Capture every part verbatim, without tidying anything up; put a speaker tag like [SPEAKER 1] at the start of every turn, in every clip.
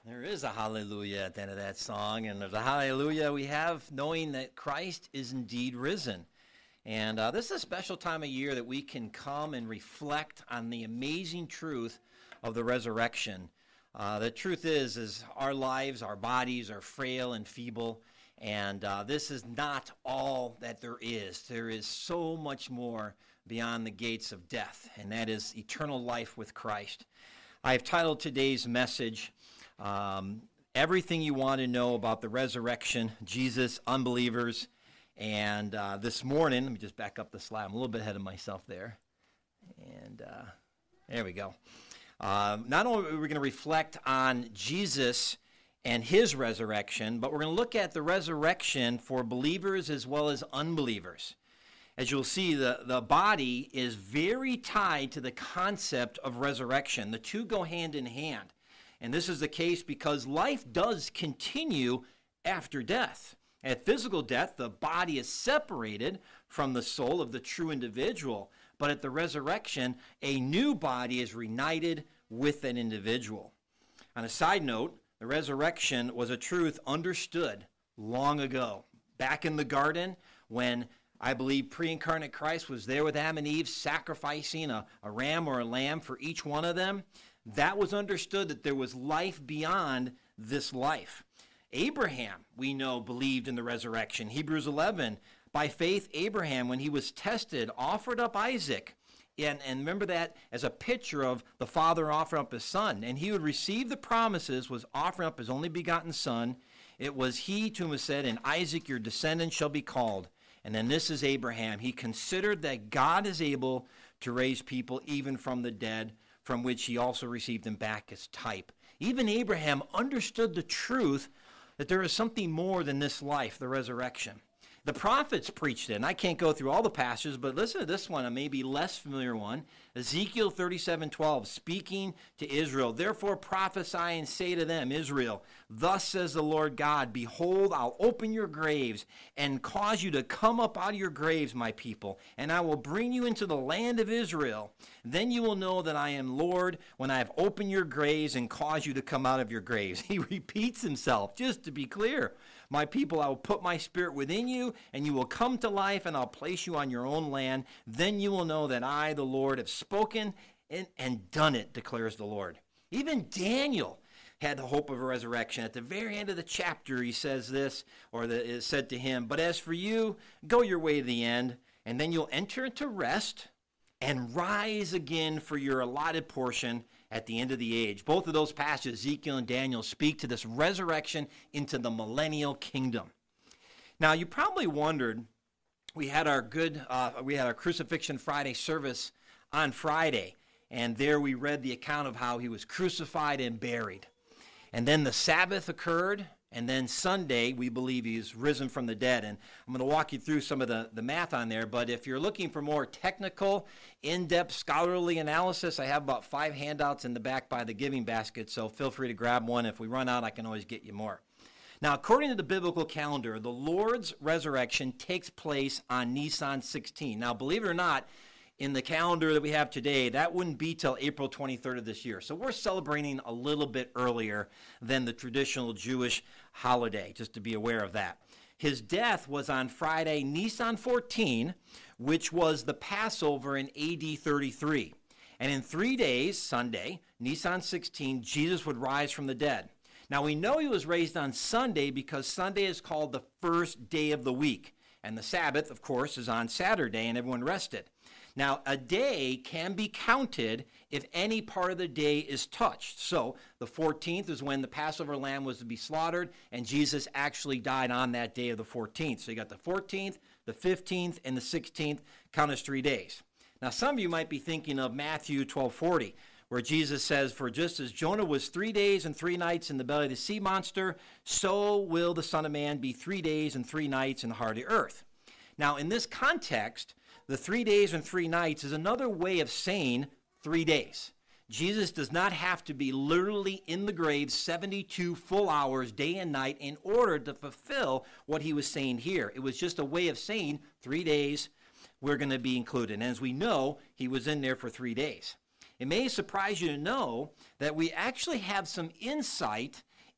[SPEAKER 1] There is a hallelujah at the end of that song, and there's a hallelujah we have knowing that Christ is indeed risen. And uh, this is a special time of year that we can come and reflect on the amazing truth of the resurrection. Uh, the truth is, is our lives, our bodies are frail and feeble, and uh, this is not all that there is. There is so much more beyond the gates of death, and that is eternal life with Christ. I've titled today's message, Um, everything you want to know about the resurrection, Jesus, unbelievers, and uh, this morning, let me just back up the slide. I'm a little bit ahead of myself there. And uh, there we go. Uh, not only are we going to reflect on Jesus and his resurrection, but we're going to look at the resurrection for believers as well as unbelievers. As you'll see, the, the body is very tied to the concept of resurrection. The two go hand in hand. And this is the case because life does continue after death. At physical death, the body is separated from the soul of the true individual. But at the resurrection, a new body is reunited with an individual. On a side note, the resurrection was a truth understood long ago. Back in the garden, when I believe pre-incarnate Christ was there with Adam and Eve, sacrificing a, a ram or a lamb for each one of them, that was understood that there was life beyond this life. Abraham, we know, believed in the resurrection. Hebrews eleven, by faith, Abraham, when he was tested, offered up Isaac. And, and remember that as a picture of the father offering up his son. And he would receive the promises, was offering up his only begotten son. It was he to whom was said, "In Isaac your descendant shall be called." And then this is Abraham. He considered that God is able to raise people even from the dead, from which he also received them back as type. Even Abraham understood the truth that there is something more than this life, the resurrection. The prophets preached it, and I can't go through all the passages, but listen to this one, a maybe less familiar one. Ezekiel thirty-seven twelve, speaking to Israel, "Therefore prophesy and say to them, Israel, thus says the Lord God, behold, I'll open your graves and cause you to come up out of your graves, my people, and I will bring you into the land of Israel. Then you will know that I am Lord when I have opened your graves and caused you to come out of your graves." He repeats himself, just to be clear. "My people, I will put my spirit within you, and you will come to life, and I'll place you on your own land. Then you will know that I, the Lord, have spoken and, and done it, declares the Lord." Even Daniel had the hope of a resurrection. At the very end of the chapter, he says this, or the, it said to him, "But as for you, go your way to the end, and then you'll enter into rest and rise again for your allotted portion at the end of the age." Both of those passages, Ezekiel and Daniel, speak to this resurrection into the millennial kingdom. Now, you probably wondered, we had our good, uh, we had our Crucifixion Friday service on Friday, and there we read the account of how he was crucified and buried. And then the Sabbath occurred, and then Sunday, we believe he's risen from the dead. And I'm going to walk you through some of the, the math on there, but if you're looking for more technical, in-depth, scholarly analysis, I have about five handouts in the back by the giving basket, so feel free to grab one. If we run out, I can always get you more. Now, according to the biblical calendar, the Lord's resurrection takes place on Nisan sixteen. Now, believe it or not, in the calendar that we have today, that wouldn't be till April twenty-third of this year. So we're celebrating a little bit earlier than the traditional Jewish holiday, just to be aware of that. His death was on Friday, Nisan fourteen, which was the Passover in A D thirty-three. And in three days, Sunday, Nisan sixteen, Jesus would rise from the dead. Now, we know he was raised on Sunday because Sunday is called the first day of the week. And the Sabbath, of course, is on Saturday, and everyone rested. Now, a day can be counted if any part of the day is touched. So the fourteenth is when the Passover lamb was to be slaughtered, and Jesus actually died on that day of the fourteenth. So you got the fourteenth, the fifteenth, and the sixteenth, count as three days. Now, some of you might be thinking of Matthew twelve forty, where Jesus says, "For just as Jonah was three days and three nights in the belly of the sea monster, so will the Son of Man be three days and three nights in the heart of the earth." Now, in this context, the three days and three nights is another way of saying three days. Jesus does not have to be literally in the grave seventy-two full hours, day and night, in order to fulfill what he was saying here. It was just a way of saying three days we're going to be included. And as we know, he was in there for three days. It may surprise you to know that we actually have some insight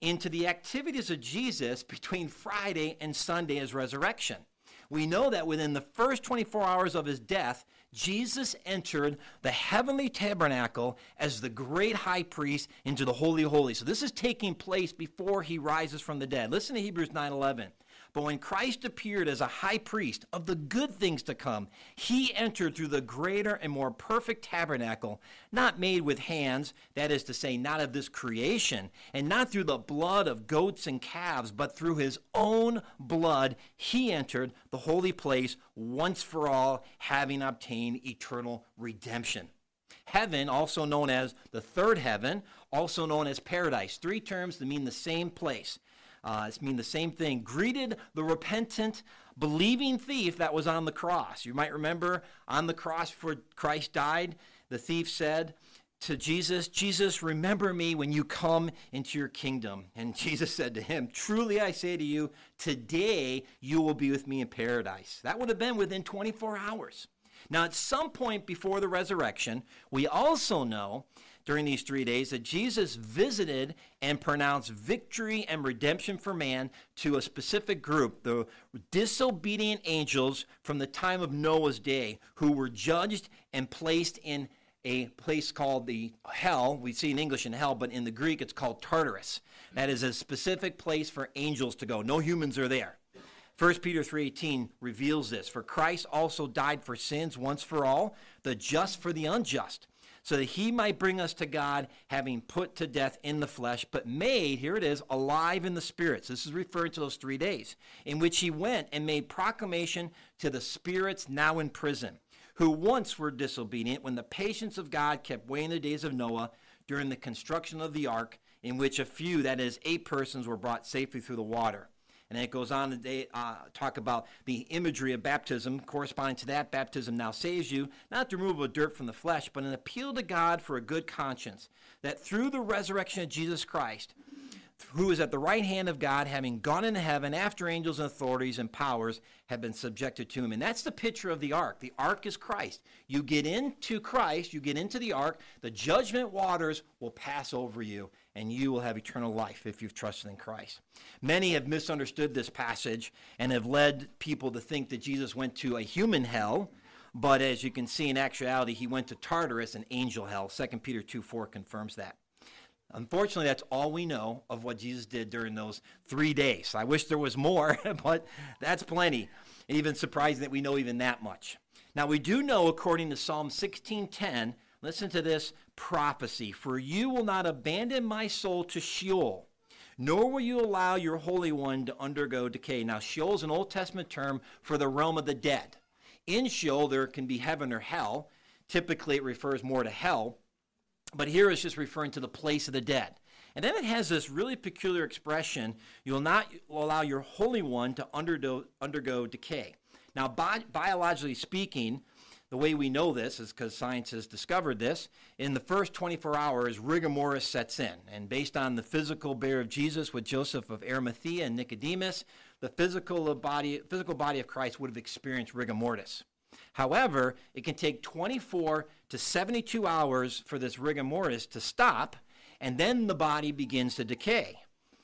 [SPEAKER 1] into the activities of Jesus between Friday and Sunday as resurrection. We know that within the first twenty-four hours of his death, Jesus entered the heavenly tabernacle as the great high priest into the Holy of Holies. So this is taking place before he rises from the dead. Listen to Hebrews nine eleven. But when Christ appeared as a high priest of the good things to come, he entered through the greater and more perfect tabernacle, not made with hands, that is to say, not of this creation, and not through the blood of goats and calves, but through his own blood, he entered the holy place once for all, having obtained eternal redemption. Heaven, also known as the third heaven, also known as paradise, three terms that mean the same place. Uh, it's mean the same thing. Greeted the repentant, believing thief that was on the cross. You might remember on the cross before Christ died, the thief said to Jesus, Jesus, remember me when you come into your kingdom. And Jesus said to him, truly I say to you, today you will be with me in paradise. That would have been within twenty-four hours. Now, at some point before the resurrection, we also know during these three days that Jesus visited and pronounced victory and redemption for man to a specific group, the disobedient angels from the time of Noah's day, who were judged and placed in a place called the hell. We see in English in hell, but in the Greek it's called Tartarus. That is a specific place for angels to go. No humans are there. First Peter three eighteen reveals this. For Christ also died for sins once for all, the just for the unjust, so that he might bring us to God, having put to death in the flesh, but made, here it is, alive in the spirits. This is referring to those three days, in which he went and made proclamation to the spirits now in prison, who once were disobedient when the patience of God kept weighing the days of Noah during the construction of the ark, in which a few, that is, eight persons, were brought safely through the water. And then it goes on to uh, talk about the imagery of baptism. Corresponding to that, baptism now saves you, not the removal of dirt from the flesh, but an appeal to God for a good conscience, that through the resurrection of Jesus Christ, who is at the right hand of God, having gone into heaven after angels and authorities and powers have been subjected to him. And that's the picture of the ark. The ark is Christ. You get into Christ, you get into the ark, the judgment waters will pass over you, and you will have eternal life if you've trusted in Christ. Many have misunderstood this passage and have led people to think that Jesus went to a human hell, but as you can see in actuality, he went to Tartarus, an angel hell. Second Peter two four confirms that. Unfortunately, that's all we know of what Jesus did during those three days. I wish there was more, but that's plenty. Even surprising that we know even that much. Now, we do know, according to Psalm sixteen ten, listen to this prophecy. For you will not abandon my soul to Sheol, nor will you allow your Holy One to undergo decay. Now, Sheol is an Old Testament term for the realm of the dead. In Sheol, there can be heaven or hell. Typically, it refers more to hell. But here it's just referring to the place of the dead. And then it has this really peculiar expression, you will not allow your Holy One to undergo, undergo decay. Now, bi- biologically speaking, the way we know this is because science has discovered this. In the first twenty-four hours, rigor mortis sets in. And based on the physical burial of Jesus with Joseph of Arimathea and Nicodemus, the physical body, physical body of Christ would have experienced rigor mortis. However, it can take twenty-four to seventy-two hours for this rigor mortis to stop, and then the body begins to decay.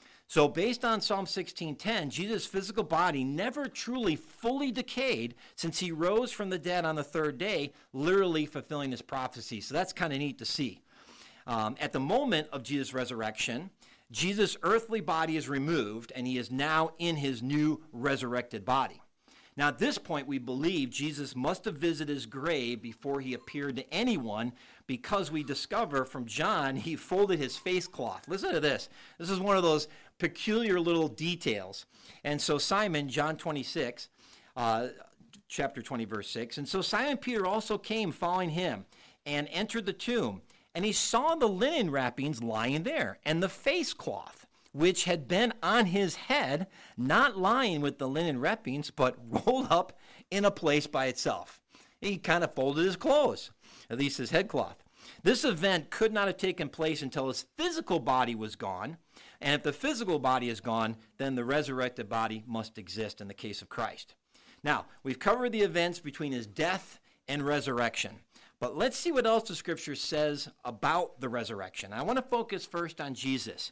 [SPEAKER 1] So based on Psalm sixteen ten, Jesus' physical body never truly fully decayed since he rose from the dead on the third day, literally fulfilling his prophecy. So that's kind of neat to see. Um, at the moment of Jesus' resurrection, Jesus' earthly body is removed, and he is now in his new resurrected body. Now, at this point, we believe Jesus must have visited his grave before he appeared to anyone, because we discover from John he folded his face cloth. Listen to this. This is one of those peculiar little details. And so Simon, John twenty-six, uh, chapter twenty, verse six, and so Simon Peter also came following him and entered the tomb, and he saw the linen wrappings lying there, and the face cloth, which had been on his head, not lying with the linen wrappings, but rolled up in a place by itself. He kind of folded his clothes, at least his headcloth. This event could not have taken place until his physical body was gone, and if the physical body is gone, then the resurrected body must exist in the case of Christ. Now, we've covered the events between his death and resurrection, but let's see what else the Scripture says about the resurrection. I want to focus first on Jesus.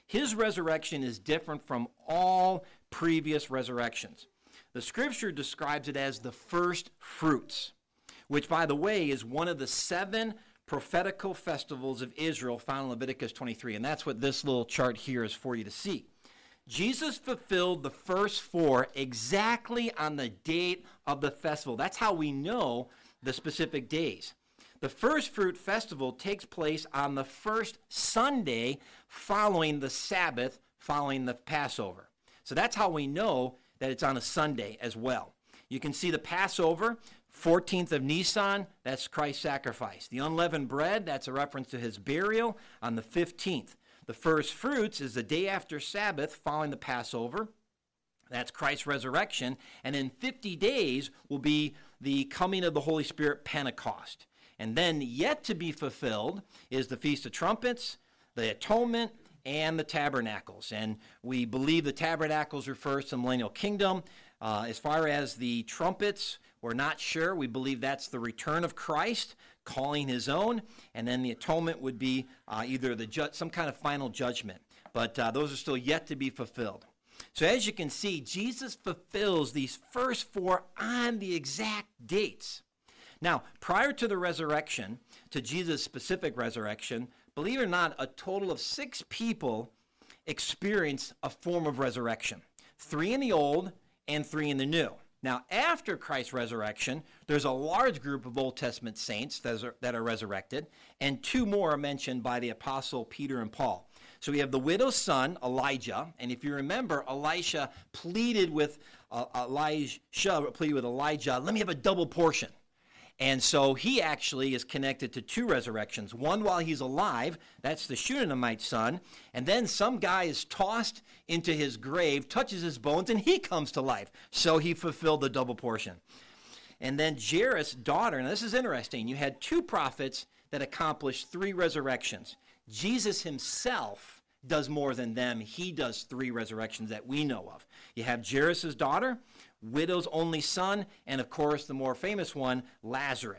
[SPEAKER 1] His resurrection is different from all previous resurrections. The scripture describes it as the first fruits, which, by the way, is one of the seven prophetical festivals of Israel found in Leviticus twenty-three. And that's what this little chart here is for you to see. Jesus fulfilled the first four exactly on the date of the festival. That's how we know the specific days. The first fruit festival takes place on the first Sunday following the Sabbath, following the Passover. So that's how we know that it's on a Sunday as well. You can see the Passover, fourteenth of Nisan, that's Christ's sacrifice. The unleavened bread, that's a reference to his burial on the fifteenth. The first fruits is the day after Sabbath following the Passover. That's Christ's resurrection. And in fifty days will be the coming of the Holy Spirit, Pentecost. And then yet to be fulfilled is the Feast of Trumpets, the Atonement, and the Tabernacles. And we believe the Tabernacles refers to the millennial kingdom. Uh, as far as the trumpets, we're not sure. We believe that's the return of Christ, calling his own. And then the atonement would be uh, either the ju- some kind of final judgment. But uh, those are still yet to be fulfilled. So as you can see, Jesus fulfills these first four on the exact dates. Now, prior to the resurrection, to Jesus' specific resurrection, believe it or not, a total of six people experienced a form of resurrection. Three in the Old and three in the New. Now, after Christ's resurrection, there's a large group of Old Testament saints that are, that are resurrected, and two more are mentioned by the Apostle Peter and Paul. So we have the widow's son, Elijah, and if you remember, Elisha pleaded with uh, Elijah, pleaded with Elijah, let me have a double portion. And so he actually is connected to two resurrections. One while he's alive, that's the Shunammite son, and then some guy is tossed into his grave, touches his bones, and he comes to life. So he fulfilled the double portion. And then Jairus' daughter, and this is interesting, you had two prophets that accomplished three resurrections. Jesus himself does more than them. He does three resurrections that we know of. You have Jairus' daughter, widow's only son, and of course the more famous one, Lazarus.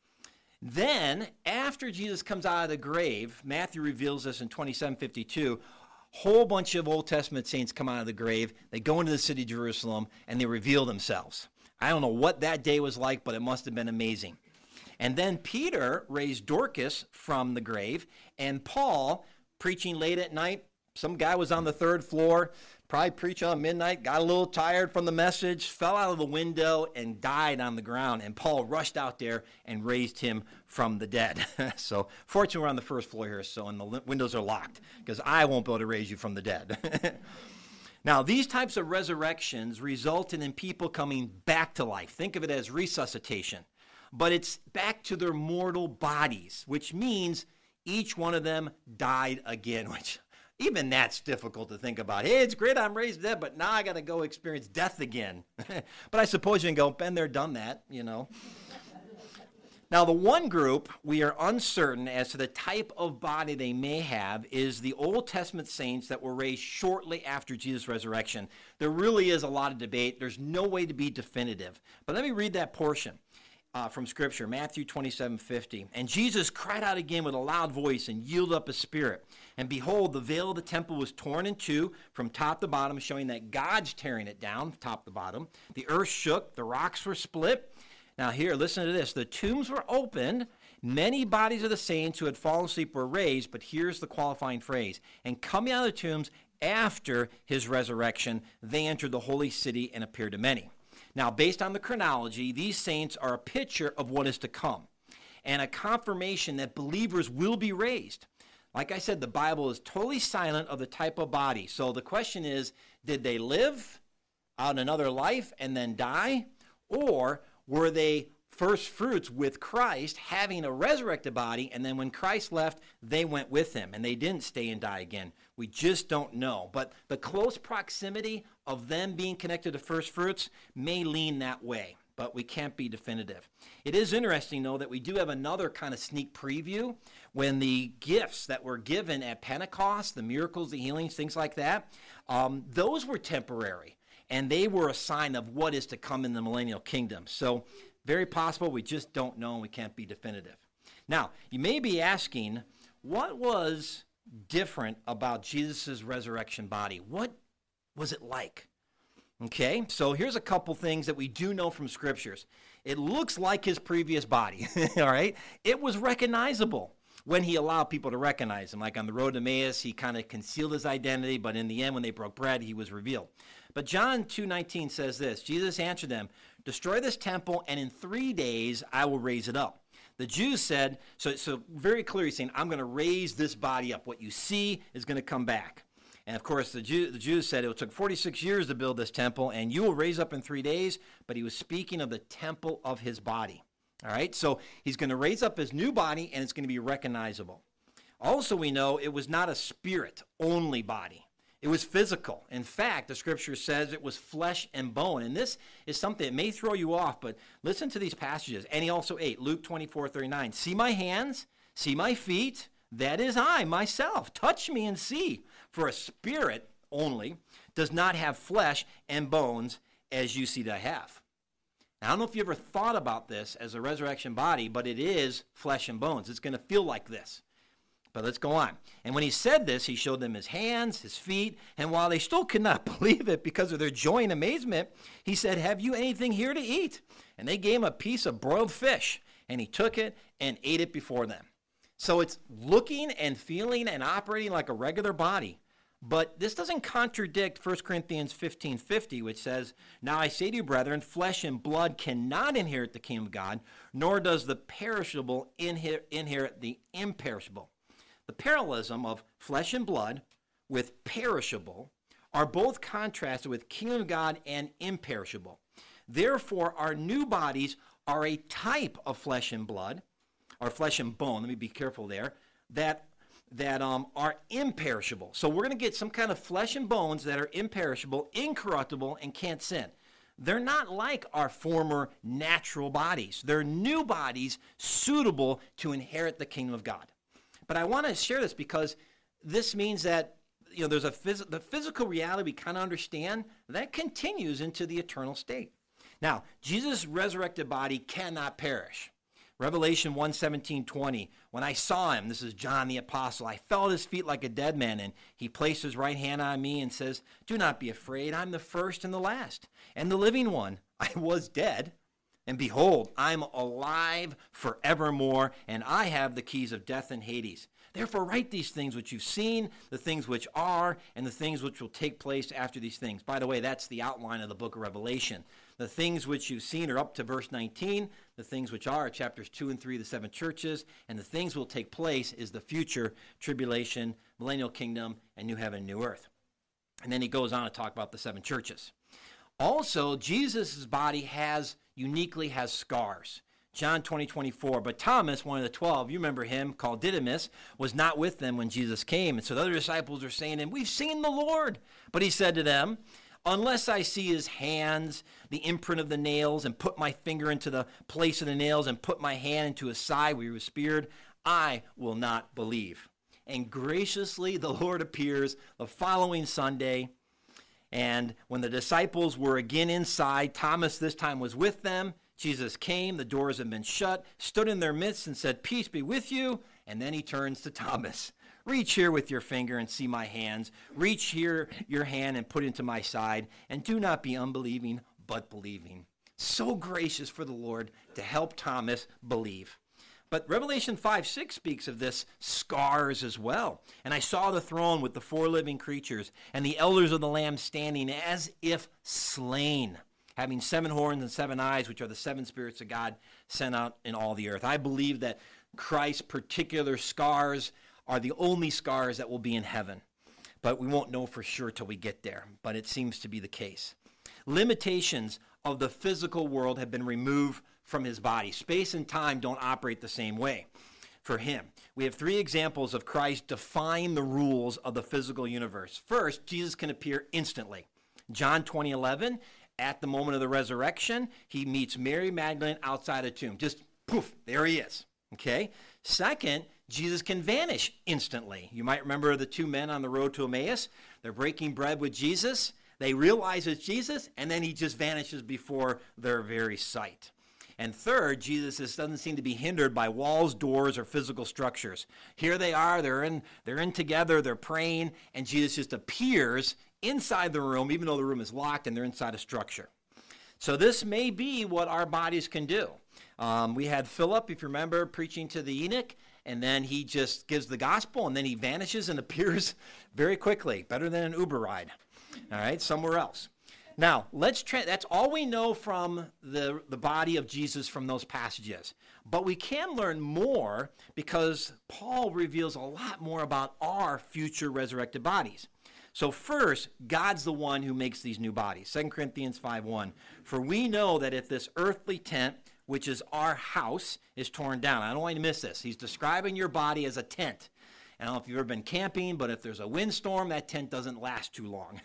[SPEAKER 1] Then, after Jesus comes out of the grave, Matthew reveals this in twenty-seven fifty-two, whole bunch of Old Testament saints come out of the grave, they go into the city of Jerusalem, and they reveal themselves. I don't know what that day was like, but it must have been amazing. And then Peter raised Dorcas from the grave, and Paul, preaching late at night, some guy was on the third floor, probably preaching on midnight, got a little tired from the message, fell out of the window, and died on the ground. And Paul rushed out there and raised him from the dead. So fortunately, we're on the first floor here, so and the windows are locked, because I won't be able to raise you from the dead. Now, these types of resurrections resulted in people coming back to life. Think of it as resuscitation. But it's back to their mortal bodies, which means each one of them died again, which even that's difficult to think about. Hey, it's great I'm raised dead, but now I got to go experience death again. But I suppose you can go, been there, done that, you know. Now, the one group we are uncertain as to the type of body they may have is the Old Testament saints that were raised shortly after Jesus' resurrection. There really is a lot of debate. There's no way to be definitive. But let me read that portion uh, from Scripture, Matthew twenty-seven fifty. And Jesus cried out again with a loud voice and yielded up his spirit. And behold, the veil of the temple was torn in two from top to bottom, showing that God's tearing it down, top to bottom. The earth shook, the rocks were split. Now here, listen to this. The tombs were opened. Many bodies of the saints who had fallen asleep were raised, but here's the qualifying phrase. And coming out of the tombs after his resurrection, they entered the holy city and appeared to many. Now, based on the chronology, these saints are a picture of what is to come and a confirmation that believers will be raised. Like I said, the Bible is totally silent of the type of body. So the question is, did they live out another life and then die? Or were they first fruits with Christ, having a resurrected body, and then when Christ left, they went with him, and they didn't stay and die again? We just don't know. But the close proximity of them being connected to first fruits may lean that way, but we can't be definitive. It is interesting, though, that we do have another kind of sneak preview when the gifts that were given at Pentecost, the miracles, the healings, things like that, um, those were temporary. And they were a sign of what is to come in the millennial kingdom. So very possible, we just don't know, and we can't be definitive. Now, you may be asking, what was different about Jesus' resurrection body? What was it like? Okay, so here's a couple things that we do know from scriptures. It looks like his previous body, all right? It was recognizable when he allowed people to recognize him. Like on the road to Emmaus, he kind of concealed his identity, but in the end, when they broke bread, he was revealed. But John two nineteen says this, Jesus answered them, destroy this temple, and in three days I will raise it up. The Jews said, so, so very clearly saying, I'm going to raise this body up. What you see is going to come back. And of course, the, Jew, the Jews said it took forty-six years to build this temple, and you will raise up in three days. But he was speaking of the temple of his body. All right, so he's going to raise up his new body, and it's going to be recognizable. Also, we know it was not a spirit-only body. It was physical. In fact, the scripture says it was flesh and bone. And this is something that may throw you off, but listen to these passages. And he also ate, Luke twenty-four thirty-nine. See my hands, see my feet, that is I, myself. Touch me and see. For a spirit only does not have flesh and bones as you see that I have. Now, I don't know if you ever thought about this as a resurrection body, but it is flesh and bones. It's going to feel like this. But let's go on. And when he said this, he showed them his hands, his feet, and while they still could not believe it because of their joy and amazement, he said, have you anything here to eat? And they gave him a piece of broiled fish, and he took it and ate it before them. So it's looking and feeling and operating like a regular body. But this doesn't contradict First Corinthians fifteen fifty, which says, now I say to you, brethren, flesh and blood cannot inherit the kingdom of God, nor does the perishable inher- inherit the imperishable. The parallelism of flesh and blood with perishable are both contrasted with kingdom of God and imperishable. Therefore, our new bodies are a type of flesh and blood, or flesh and bone, let me be careful there, that that um, are imperishable. So we're going to get some kind of flesh and bones that are imperishable, incorruptible, and can't sin. They're not like our former natural bodies. They're new bodies suitable to inherit the kingdom of God. But I want to share this because this means that, you know, there's a phys- the physical reality we kind of understand that continues into the eternal state. Now, Jesus' resurrected body cannot perish. Revelation one seventeen twenty, when I saw him, this is John the apostle, I fell at his feet like a dead man, and he placed his right hand on me and says, do not be afraid, I'm the first and the last, and the living one. I was dead, and behold, I'm alive forevermore, and I have the keys of death and Hades. Therefore write these things which you've seen, the things which are, and the things which will take place after these things. By the way, that's the outline of the book of Revelation. The things which you've seen are up to verse nineteen. The things which are, are chapters two and three of the seven churches. And the things will take place is the future tribulation, millennial kingdom, and new heaven and new earth. And then he goes on to talk about the seven churches. Also, Jesus' body has, uniquely has scars. John twenty, twenty-four, but Thomas, one of the twelve, you remember him, called Didymus, was not with them when Jesus came. And so the other disciples are saying to him, we've seen the Lord. But he said to them, unless I see his hands, the imprint of the nails, and put my finger into the place of the nails, and put my hand into his side where he was speared, I will not believe. And graciously the Lord appears the following Sunday. And when the disciples were again inside, Thomas this time was with them. Jesus came, the doors had been shut, stood in their midst and said, peace be with you. And then he turns to Thomas. Reach here with your finger and see my hands. Reach here your hand and put it into my side. And do not be unbelieving, but believing. So gracious for the Lord to help Thomas believe. But Revelation five six speaks of this scars as well. And I saw the throne with the four living creatures and the elders of the Lamb standing as if slain, having seven horns and seven eyes, which are the seven spirits of God sent out in all the earth. I believe that Christ's particular scars are the only scars that will be in heaven. But we won't know for sure till we get there. But it seems to be the case. Limitations of the physical world have been removed from his body. Space and time don't operate the same way for him. We have three examples of Christ defying the rules of the physical universe. First, Jesus can appear instantly. John twenty eleven, at the moment of the resurrection, he meets Mary Magdalene outside the tomb. Just poof, there he is. Okay? Second, Jesus can vanish instantly. You might remember the two men on the road to Emmaus. They're breaking bread with Jesus. They realize it's Jesus, and then he just vanishes before their very sight. And third, Jesus is, doesn't seem to be hindered by walls, doors, or physical structures. Here they are, they're in, they're in together, they're praying, and Jesus just appears inside the room, even though the room is locked and they're inside a structure. So this may be what our bodies can do. Um, we had Philip, if you remember, preaching to the eunuch, and then he just gives the gospel, and then he vanishes and appears very quickly, better than an Uber ride, all right, somewhere else. Now, let's tra- that's all we know from the, the body of Jesus from those passages. But we can learn more because Paul reveals a lot more about our future resurrected bodies. So first, God's the one who makes these new bodies. Second Corinthians five one. For we know that if this earthly tent, which is our house, is torn down. I don't want you to miss this. He's describing your body as a tent. I don't know if you've ever been camping, but if there's a windstorm, that tent doesn't last too long.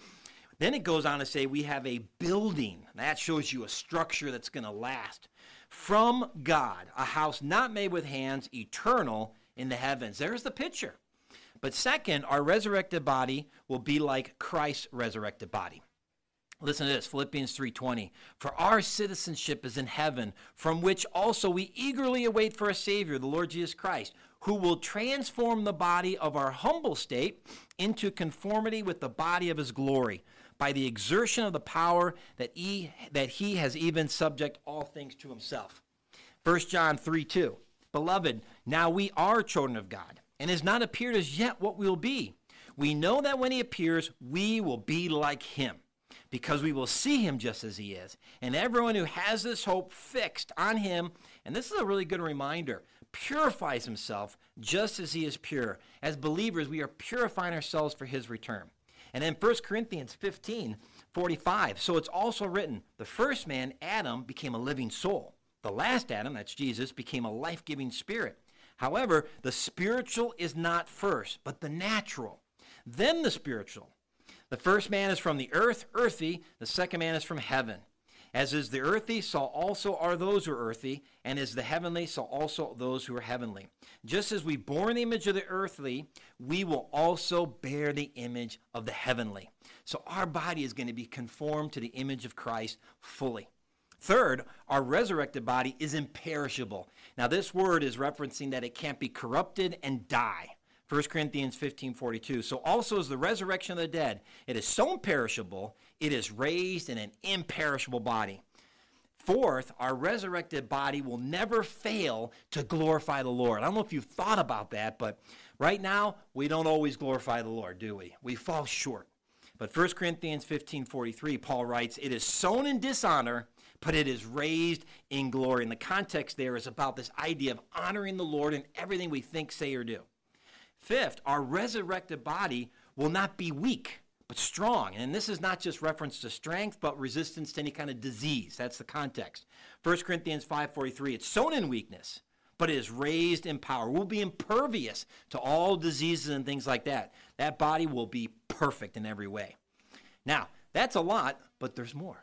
[SPEAKER 1] Then it goes on to say we have a building. That shows you a structure that's going to last. From God, a house not made with hands, eternal in the heavens. There's the picture. But second, our resurrected body will be like Christ's resurrected body. Listen to this, Philippians three twenty. For our citizenship is in heaven, from which also we eagerly await for a Savior, the Lord Jesus Christ, who will transform the body of our humble state into conformity with the body of his glory, by the exertion of the power that he, that he has even subject all things to himself. First John three two. Beloved, now we are children of God, and has not appeared as yet what we will be. We know that when he appears, we will be like him, because we will see him just as he is. And everyone who has this hope fixed on him, and this is a really good reminder, purifies himself just as he is pure. As believers, we are purifying ourselves for his return. And then First Corinthians fifteen forty-five. So it's also written, the first man, Adam, became a living soul. The last Adam, that's Jesus, became a life-giving spirit. However, the spiritual is not first, but the natural. Then the spiritual. The first man is from the earth, earthy. The second man is from heaven. As is the earthy, so also are those who are earthy. And as the heavenly, so also those who are heavenly. Just as we bore the image of the earthly, we will also bear the image of the heavenly. So our body is going to be conformed to the image of Christ fully. Third, our resurrected body is imperishable. Now this word is referencing that it can't be corrupted and die. First Corinthians fifteen forty-two. So also is the resurrection of the dead. It is so imperishable, it is raised in an imperishable body. Fourth, our resurrected body will never fail to glorify the Lord. I don't know if you've thought about that, but right now, we don't always glorify the Lord, do we? We fall short. But First Corinthians fifteen forty-three, Paul writes, it is sown in dishonor, but it is raised in glory. And the context there is about this idea of honoring the Lord in everything we think, say, or do. Fifth, our resurrected body will not be weak, but strong. And this is not just reference to strength, but resistance to any kind of disease. That's the context. First Corinthians five forty-three, it's sown in weakness, but it is raised in power. We'll be impervious to all diseases and things like that. That body will be perfect in every way. Now, that's a lot, but there's more.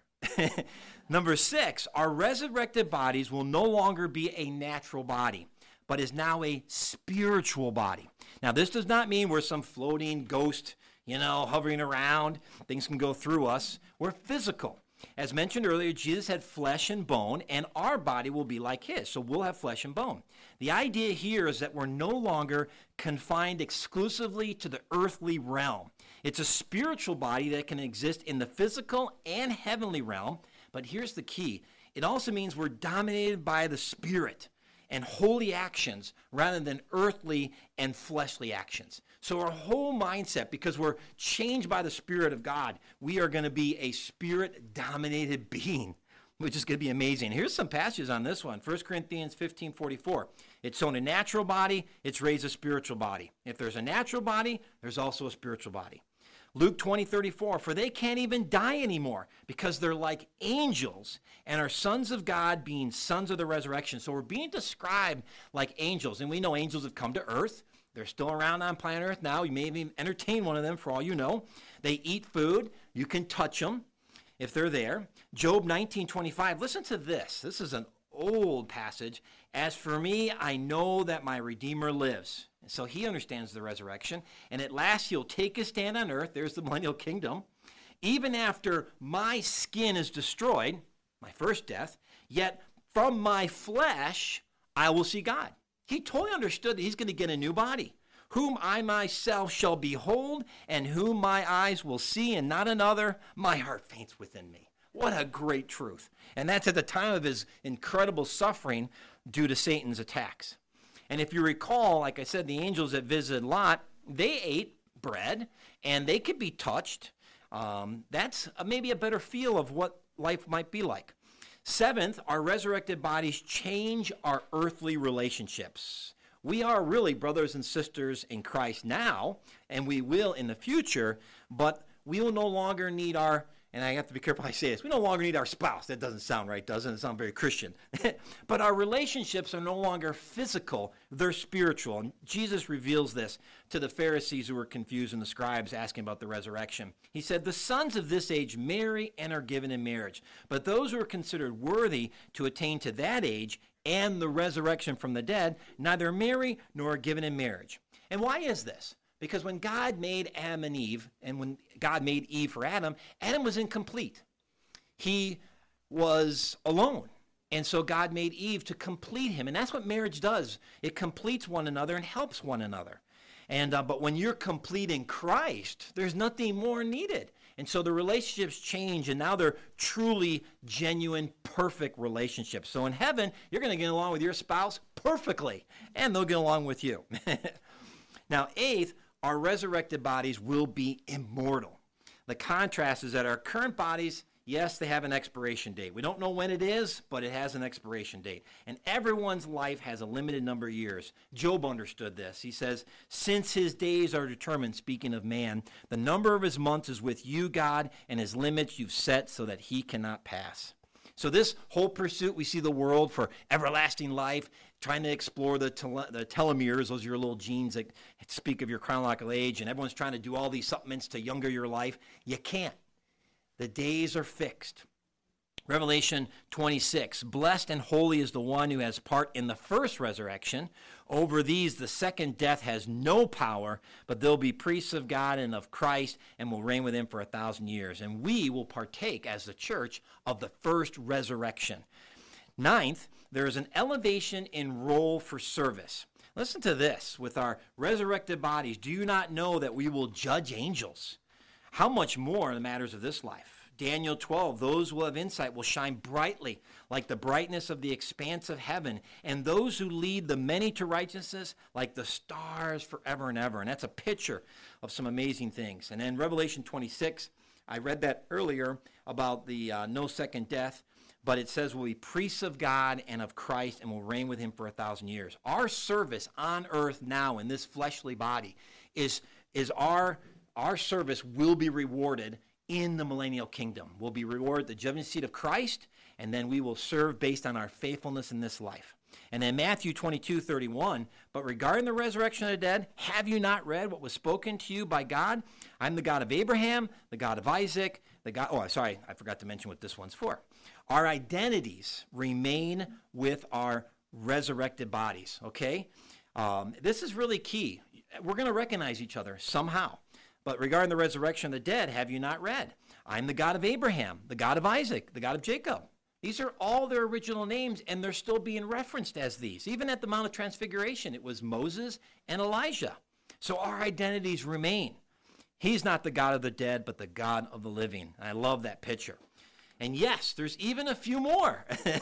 [SPEAKER 1] Number six, our resurrected bodies will no longer be a natural body, but is now a spiritual body. Now, this does not mean we're some floating ghost, you know, hovering around. Things can go through us. We're physical. As mentioned earlier, Jesus had flesh and bone, and our body will be like his, so we'll have flesh and bone. The idea here is that we're no longer confined exclusively to the earthly realm. It's a spiritual body that can exist in the physical and heavenly realm, but here's the key. It also means we're dominated by the Spirit and holy actions rather than earthly and fleshly actions. So our whole mindset, because we're changed by the Spirit of God, we are going to be a Spirit-dominated being, which is going to be amazing. Here's some passages on this one. First Corinthians fifteen forty-four. It's sown a natural body, it's raised a spiritual body. If there's a natural body, there's also a spiritual body. Luke twenty thirty-four, for they can't even die anymore because they're like angels and are sons of God, being sons of the resurrection. So we're being described like angels, and we know angels have come to earth. They're still around on planet Earth now. You may even entertain one of them for all you know. They eat food. You can touch them if they're there. Job nineteen twenty-five, listen to this. This is an old passage. As for me, I know that my Redeemer lives. So he understands the resurrection. And at last he'll take his stand on earth. There's the millennial kingdom. Even after my skin is destroyed, my first death, yet from my flesh I will see God. He totally understood that he's going to get a new body. Whom I myself shall behold, and whom my eyes will see, and not another, my heart faints within me. What a great truth. And that's at the time of his incredible suffering due to Satan's attacks. And if you recall, like I said, the angels that visited Lot, they ate bread, and they could be touched. Um, that's a, maybe a better feel of what life might be like. Seventh, our resurrected bodies change our earthly relationships. We are really brothers and sisters in Christ now, and we will in the future, but we will no longer need our, and I have to be careful how I say this, we no longer need our spouse. That doesn't sound right, doesn't it? Sound very Christian. But our relationships are no longer physical, they're spiritual. And Jesus reveals this to the Pharisees who were confused and the scribes asking about the resurrection. He said, the sons of this age marry and are given in marriage, but those who are considered worthy to attain to that age and the resurrection from the dead, neither marry nor are given in marriage. And why is this? Because when God made Adam and Eve, and when God made Eve for Adam, Adam was incomplete. He was alone. And so God made Eve to complete him. And that's what marriage does. It completes one another and helps one another. And uh, but when you're complete in Christ, there's nothing more needed. And so the relationships change, and now they're truly genuine, perfect relationships. So in heaven, you're going to get along with your spouse perfectly, and they'll get along with you. Now, eighth, our resurrected bodies will be immortal. The contrast is that our current bodies, yes, they have an expiration date. We don't know when it is, but it has an expiration date. And everyone's life has a limited number of years. Job understood this. He says, since his days are determined, speaking of man, the number of his months is with you, God, and his limits you've set so that he cannot pass. So this whole pursuit, we see the world for everlasting life, trying to explore the, tele- the telomeres, those are your little genes that speak of your chronological age, and everyone's trying to do all these supplements to younger your life. You can't. The days are fixed. Revelation twenty-six, blessed and holy is the one who has part in the first resurrection. Over these the second death has no power, but they'll be priests of God and of Christ and will reign with him for a thousand years. And we will partake as the church of the first resurrection. Ninth, there is an elevation in role for service. Listen to this. With our resurrected bodies, do you not know that we will judge angels? How much more in the matters of this life? Daniel twelve, those who have insight will shine brightly like the brightness of the expanse of heaven, and those who lead the many to righteousness like the stars forever and ever. And that's a picture of some amazing things. And then Revelation twenty-six, I read that earlier about the uh, no second death, but it says we'll be priests of God and of Christ and will reign with him for a thousand years. Our service on earth now in this fleshly body is, is our, our service will be rewarded in the millennial kingdom. We'll be rewarded at the judgment seat of Christ, and then we will serve based on our faithfulness in this life. And then Matthew twenty-two thirty-one, but regarding the resurrection of the dead, have you not read what was spoken to you by God? I'm the God of Abraham, the God of Isaac, the God, oh, sorry, I forgot to mention what this one's for. Our identities remain with our resurrected bodies, okay? Um, this is really key. We're going to recognize each other somehow. But regarding the resurrection of the dead, have you not read? I'm the God of Abraham, the God of Isaac, the God of Jacob. These are all their original names, and they're still being referenced as these. Even at the Mount of Transfiguration, it was Moses and Elijah. So our identities remain. He's not the God of the dead, but the God of the living. I love that picture. And yes, there's even a few more.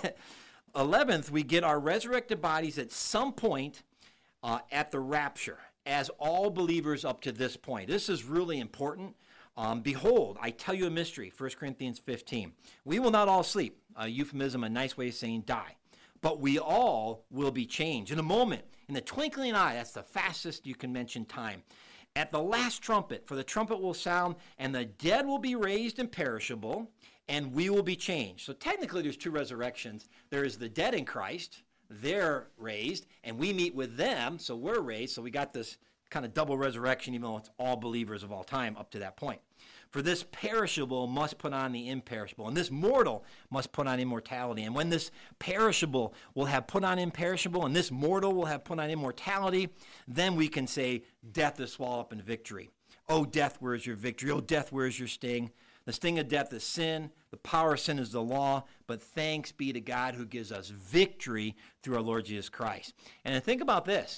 [SPEAKER 1] eleventh, we get our resurrected bodies at some point uh, at the rapture, as all believers up to this point. This is really important. Um, Behold, I tell you a mystery, First Corinthians fifteen. We will not all sleep, a euphemism, a nice way of saying die. But we all will be changed in a moment, in the twinkling of an eye. That's the fastest you can mention time. At the last trumpet, for the trumpet will sound, and the dead will be raised imperishable, and we will be changed. So technically there's two resurrections. There is the dead in Christ, they're raised, and we meet with them, so we're raised. So we got this kind of double resurrection, even though it's all believers of all time up to that point. For this perishable must put on the imperishable, and this mortal must put on immortality. And when this perishable will have put on imperishable, and this mortal will have put on immortality, then we can say, death is swallowed up in victory. Oh, death, where is your victory? Oh, death, where is your sting? The sting of death is sin. The power of sin is the law. But thanks be to God who gives us victory through our Lord Jesus Christ. And think about this.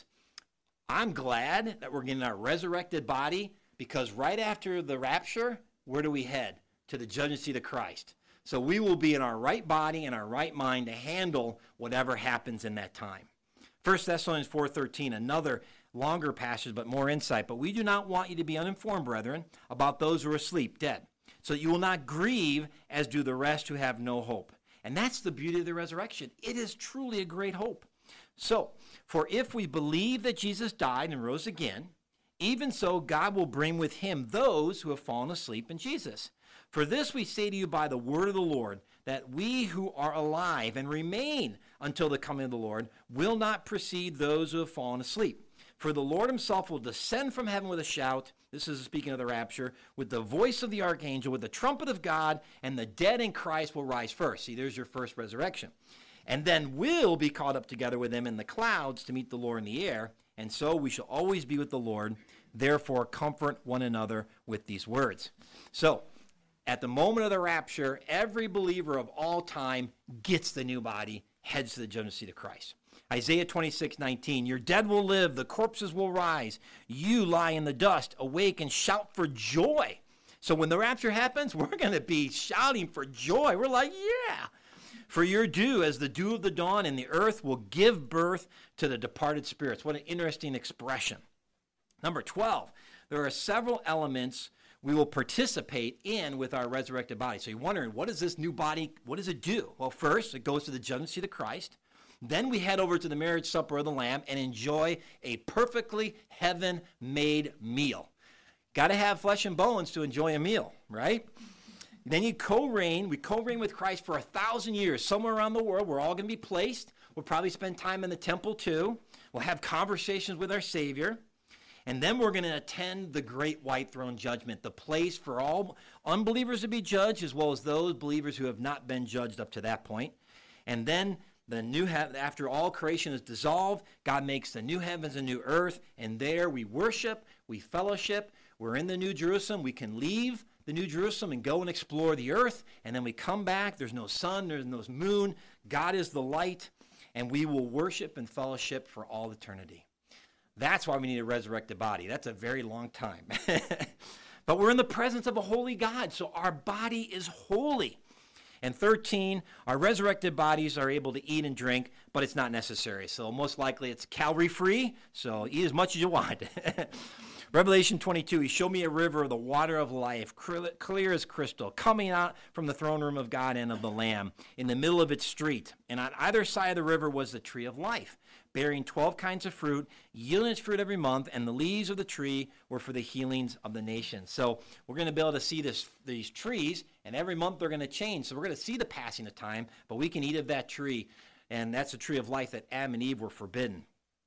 [SPEAKER 1] I'm glad that we're getting our resurrected body, because right after the rapture, where do we head? To the judgment seat of Christ. So we will be in our right body and our right mind to handle whatever happens in that time. First Thessalonians four thirteen, another longer passage but more insight. But we do not want you to be uninformed, brethren, about those who are asleep, dead, so that you will not grieve as do the rest who have no hope. And that's the beauty of the resurrection. It is truly a great hope. So, for if we believe that Jesus died and rose again, even so God will bring with him those who have fallen asleep in Jesus. For this we say to you by the word of the Lord, that we who are alive and remain until the coming of the Lord will not precede those who have fallen asleep. For the Lord himself will descend from heaven with a shout, this is speaking of the rapture, with the voice of the archangel, with the trumpet of God, and the dead in Christ will rise first. See, there's your first resurrection. And then we'll be caught up together with them in the clouds to meet the Lord in the air, and so we shall always be with the Lord. Therefore, comfort one another with these words. So, at the moment of the rapture, every believer of all time gets the new body, heads to the judgment seat of Christ. Isaiah twenty-six nineteen, your dead will live, the corpses will rise. You lie in the dust, awake and shout for joy. So when the rapture happens, we're going to be shouting for joy. We're like, yeah. For your dew, as the dew of the dawn, and the earth will give birth to the departed spirits. What an interesting expression. Number twelve, there are several elements we will participate in with our resurrected body. So you're wondering, what is this new body, what does it do? Well, first, it goes to the judgment seat of Christ. Then we head over to the marriage supper of the Lamb and enjoy a perfectly heaven-made meal. Got to have flesh and bones to enjoy a meal, right? Then you co-reign. We co-reign with Christ for a thousand years. Somewhere around the world, we're all going to be placed. We'll probably spend time in the temple too. We'll have conversations with our Savior. And then we're going to attend the great white throne judgment, the place for all unbelievers to be judged, as well as those believers who have not been judged up to that point. And then the new he- after all creation is dissolved, God makes the new heavens and new earth, and there we worship, we fellowship. We're in the New Jerusalem. We can leave the New Jerusalem and go and explore the earth, and then we come back. There's no sun, there's no moon. God is the light, and we will worship and fellowship for all eternity. That's why we need a resurrected body. That's a very long time. But we're in the presence of a holy God, so our body is holy. And thirteen, our resurrected bodies are able to eat and drink, but it's not necessary. So most likely it's calorie-free, so eat as much as you want. Revelation twenty-two, he showed me a river of the water of life, clear as crystal, coming out from the throne room of God and of the Lamb, in the middle of its street. And on either side of the river was the tree of life, bearing twelve kinds of fruit, yielding its fruit every month, and the leaves of the tree were for the healings of the nations. So we're going to be able to see this, these trees, and every month they're going to change. So we're going to see the passing of time, but we can eat of that tree, and that's the tree of life that Adam and Eve were forbidden.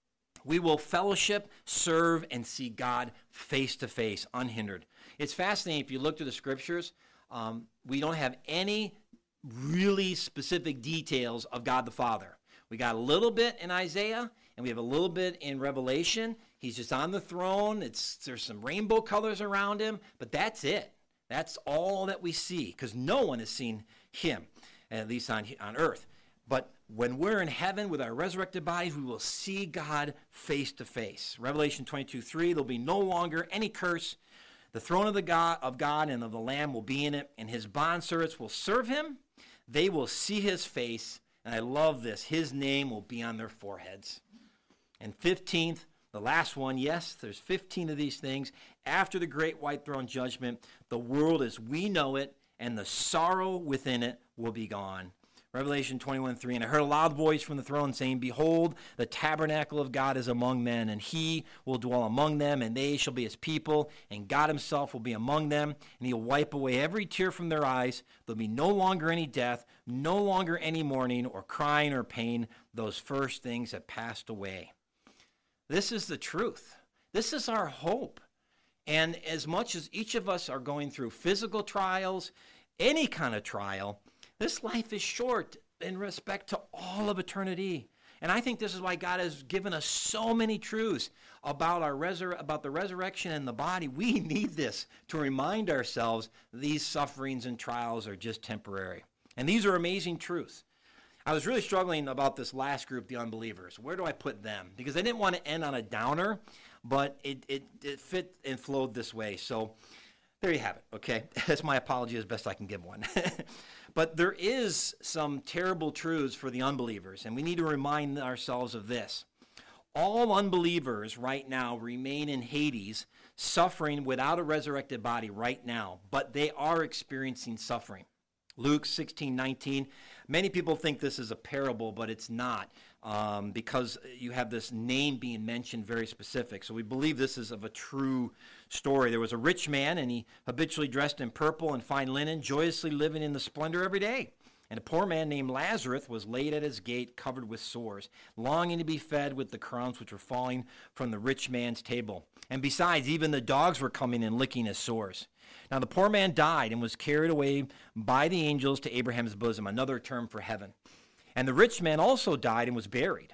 [SPEAKER 1] We will fellowship, serve, and see God face to face, unhindered. It's fascinating if you look through the scriptures. Um, we don't have any really specific details of God the Father. We got a little bit in Isaiah, and we have a little bit in Revelation. He's just on the throne. It's, there's some rainbow colors around him, but that's it. That's all that we see, because no one has seen him, at least on, on earth. But when we're in heaven with our resurrected bodies, we will see God face to face. Revelation twenty-two three, there'll be no longer any curse. The throne of the God of God and of the Lamb will be in it, and his bondservants will serve him. They will see his face, and I love this, his name will be on their foreheads. And fifteenth, the last one, yes, there's fifteen of these things. After the great white throne judgment, the world as we know it and the sorrow within it will be gone. Revelation twenty-one three, and I heard a loud voice from the throne saying, behold, the tabernacle of God is among men, and he will dwell among them, and they shall be his people, and God himself will be among them, and he'll wipe away every tear from their eyes. There'll be no longer any death, no longer any mourning or crying or pain. Those first things have passed away. This is the truth. This is our hope. And as much as each of us are going through physical trials, any kind of trial, this life is short in respect to all of eternity. And I think this is why God has given us so many truths about our resur- about the resurrection and the body. We need this to remind ourselves these sufferings and trials are just temporary. And these are amazing truths. I was really struggling about this last group, the unbelievers. Where do I put them? Because I didn't want to end on a downer, but it, it, it fit and flowed this way. So there you have it, okay? That's my apology as best I can give one. But there is some terrible truths for the unbelievers, and we need to remind ourselves of this. All unbelievers right now remain in Hades, suffering without a resurrected body right now, but they are experiencing suffering. Luke sixteen nineteen. Many people think this is a parable, but it's not, um, because you have this name being mentioned very specific. So we believe this is of a true story. There was a rich man, and he habitually dressed in purple and fine linen, joyously living in the splendor every day. And a poor man named Lazarus was laid at his gate, covered with sores, longing to be fed with the crumbs which were falling from the rich man's table. And besides, even the dogs were coming and licking his sores. Now the poor man died and was carried away by the angels to Abraham's bosom, another term for heaven. And the rich man also died and was buried.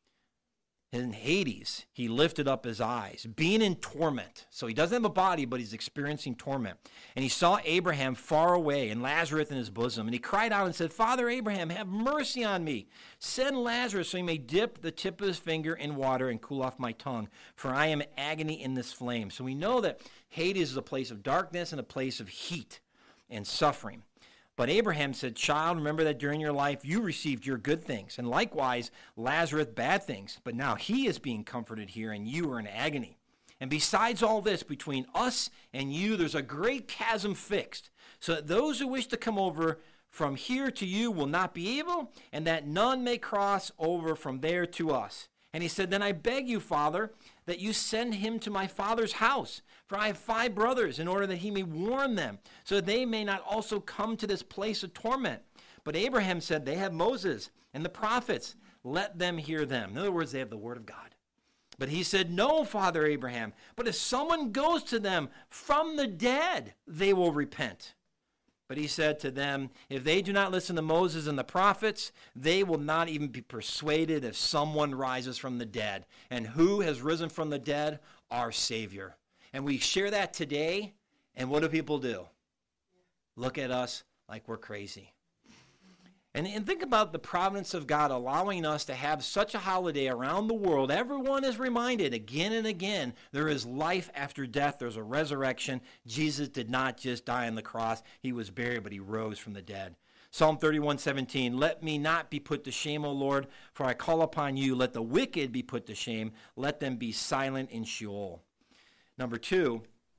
[SPEAKER 1] In Hades, he lifted up his eyes, being in torment. So he doesn't have a body, but he's experiencing torment. And he saw Abraham far away and Lazarus in his bosom. And he cried out and said, Father Abraham, have mercy on me. Send Lazarus so he may dip the tip of his finger in water and cool off my tongue, for I am in agony in this flame. So we know that Hades is a place of darkness and a place of heat and suffering. But Abraham said, Child, remember that during your life you received your good things, and likewise Lazarus bad things. But now he is being comforted here, and you are in agony. And besides all this, between us and you, there's a great chasm fixed, so that those who wish to come over from here to you will not be able, and that none may cross over from there to us. And he said, Then I beg you, Father, that you send him to my father's house. For I have five brothers, in order that he may warn them, so that they may not also come to this place of torment. But Abraham said, They have Moses and the prophets. Let them hear them. In other words, they have the word of God. But he said, No, Father Abraham, but if someone goes to them from the dead, they will repent. But he said to them, If they do not listen to Moses and the prophets, they will not even be persuaded if someone rises from the dead. And who has risen from the dead? Our Savior. And we share that today, and what do people do? Look at us like we're crazy. And, and think about the providence of God allowing us to have such a holiday around the world. Everyone is reminded again and again, there is life after death. There's a resurrection. Jesus did not just die on the cross. He was buried, but he rose from the dead. Psalm thirty-one seventeen, Let me not be put to shame, O Lord, for I call upon you. Let the wicked be put to shame. Let them be silent in Sheol. Number two,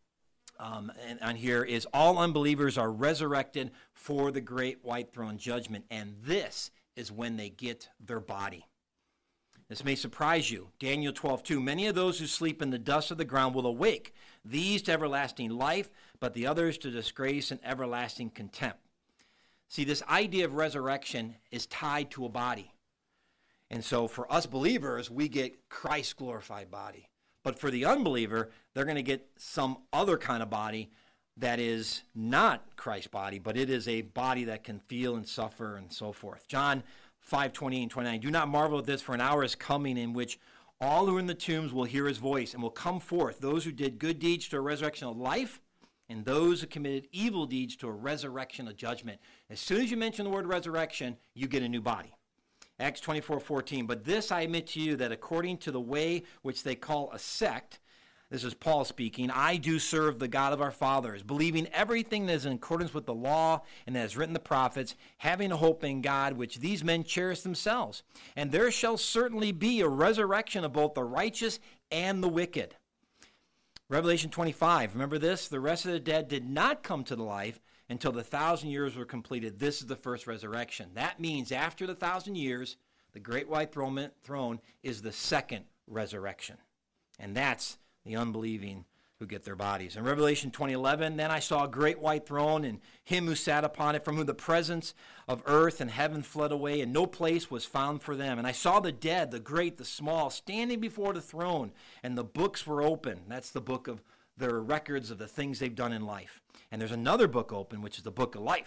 [SPEAKER 1] um, and on here is all unbelievers are resurrected for the great white throne judgment, and this is when they get their body. This may surprise you. Daniel twelve two, Many of those who sleep in the dust of the ground will awake, these to everlasting life, but the others to disgrace and everlasting contempt. See, this idea of resurrection is tied to a body. And so for us believers, we get Christ's glorified body. But for the unbeliever, they're going to get some other kind of body that is not Christ's body, but it is a body that can feel and suffer and so forth. John five twenty and twenty-nine, Do not marvel at this, for an hour is coming in which all who are in the tombs will hear his voice and will come forth, those who did good deeds to a resurrection of life, and those who committed evil deeds to a resurrection of judgment. As soon as you mention the word resurrection, you get a new body. Acts twenty-four fourteen, But this I admit to you, that according to the way which they call a sect, this is Paul speaking, I do serve the God of our fathers, believing everything that is in accordance with the law and that is written in the prophets, having a hope in God, which these men cherish themselves. And there shall certainly be a resurrection of both the righteous and the wicked. Revelation twenty-five, remember this? The rest of the dead did not come to the life until the thousand years were completed. This is the first resurrection. That means after the thousand years, the great white throne, throne is the second resurrection. And that's the unbelieving who get their bodies. In Revelation twenty eleven, Then I saw a great white throne, and him who sat upon it, from whom the presence of earth and heaven fled away, and no place was found for them. And I saw the dead, the great, the small, standing before the throne, and the books were open. That's the book of their records of the things they've done in life. And there's another book open, which is the book of life.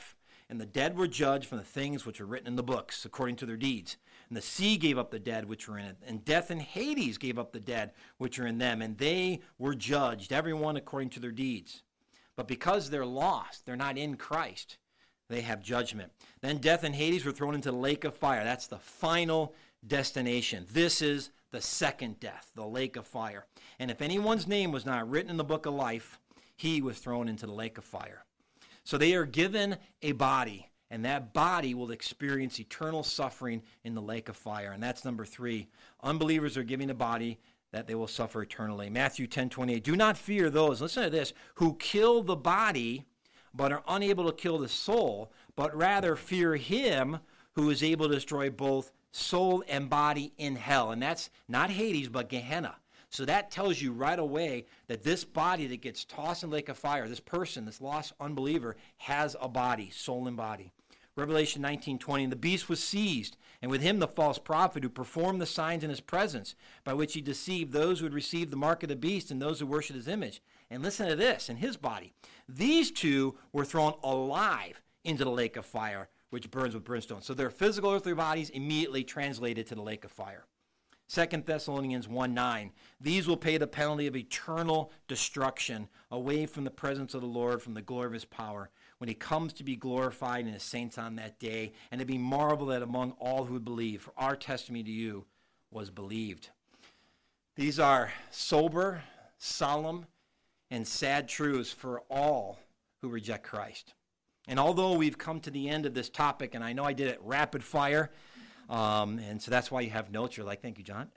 [SPEAKER 1] And the dead were judged from the things which are written in the books, according to their deeds. And the sea gave up the dead which were in it. And death and Hades gave up the dead which are in them. And they were judged, everyone according to their deeds. But because they're lost, they're not in Christ, they have judgment. Then death and Hades were thrown into the lake of fire. That's the final destination. This is the second death, the lake of fire. And if anyone's name was not written in the book of life, he was thrown into the lake of fire. So they are given a body, and that body will experience eternal suffering in the lake of fire. And that's number three. Unbelievers are given a body that they will suffer eternally. Matthew ten twenty-eight, do not fear those, listen to this, who kill the body but are unable to kill the soul, but rather fear him who is able to destroy both soul and body in hell. And that's not Hades, but Gehenna. So that tells you right away that this body that gets tossed in the lake of fire, this person, this lost unbeliever, has a body, soul and body. Revelation nineteen twenty, and the beast was seized, and with him the false prophet who performed the signs in his presence, by which he deceived those who had received the mark of the beast and those who worshipped his image. And listen to this, in his body. These two were thrown alive into the lake of fire, which burns with brimstone. So their physical earthly bodies immediately translated to the lake of fire. Second Thessalonians one nine, these will pay the penalty of eternal destruction away from the presence of the Lord, from the glory of his power, when he comes to be glorified in his saints on that day, and to be marveled at among all who would believe. For our testimony to you was believed. These are sober, solemn, and sad truths for all who reject Christ. And although we've come to the end of this topic, and I know I did it rapid fire, Um, and so that's why you have notes. You're like, thank you, John.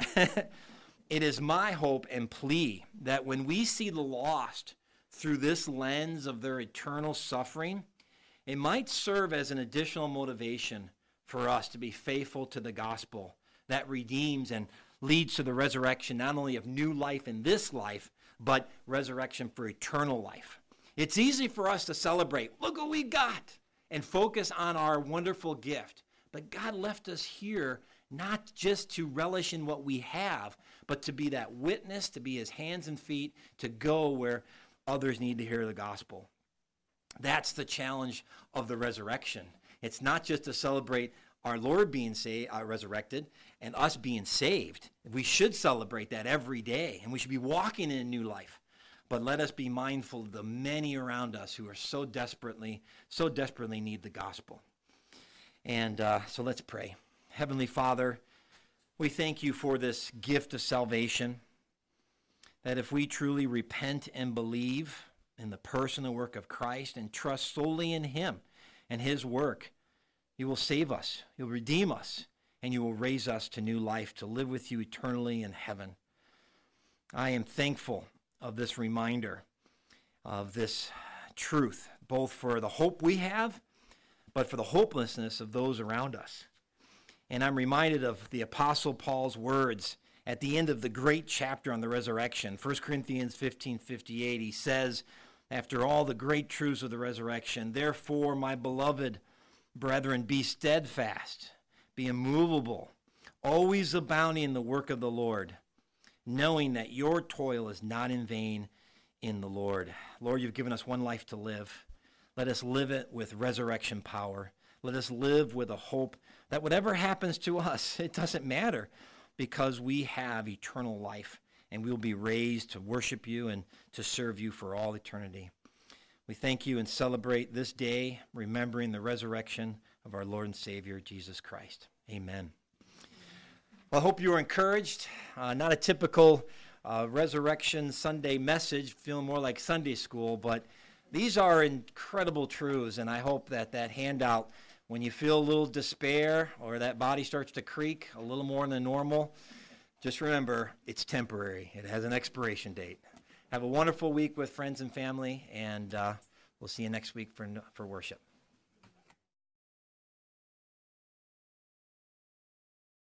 [SPEAKER 1] It is my hope and plea that when we see the lost through this lens of their eternal suffering, it might serve as an additional motivation for us to be faithful to the gospel that redeems and leads to the resurrection not only of new life in this life, but resurrection for eternal life. It's easy for us to celebrate, look what we got, and focus on our wonderful gift. But God left us here not just to relish in what we have, but to be that witness, to be his hands and feet, to go where others need to hear the gospel. That's the challenge of the resurrection. It's not just to celebrate our Lord being saved, uh, resurrected and us being saved. We should celebrate that every day, and we should be walking in a new life. But let us be mindful of the many around us who are so desperately, so desperately need the gospel. And uh, so let's pray. Heavenly Father, we thank you for this gift of salvation, that if we truly repent and believe in the person and work of Christ and trust solely in him and his work, you will save us, you'll redeem us, and you will raise us to new life to live with you eternally in heaven. I am thankful of this reminder of this truth, both for the hope we have, but for the hopelessness of those around us. And I'm reminded of the Apostle Paul's words at the end of the great chapter on the resurrection. First Corinthians fifteen fifty-eight, he says, after all the great truths of the resurrection, therefore, my beloved brethren, be steadfast, be immovable, always abounding in the work of the Lord, knowing that your toil is not in vain in the Lord. Lord, you've given us one life to live. Let us live it with resurrection power. Let us live with a hope that whatever happens to us, it doesn't matter, because we have eternal life, and we will be raised to worship you and to serve you for all eternity. We thank you and celebrate this day, remembering the resurrection of our Lord and Savior, Jesus Christ. Amen. Well, I hope you were encouraged. Uh, not a typical uh, Resurrection Sunday message, feeling more like Sunday school, but these are incredible truths, and I hope that that handout, when you feel a little despair or that body starts to creak a little more than normal, just remember it's temporary. It has an expiration date. Have a wonderful week with friends and family, and uh, we'll see you next week for, for worship.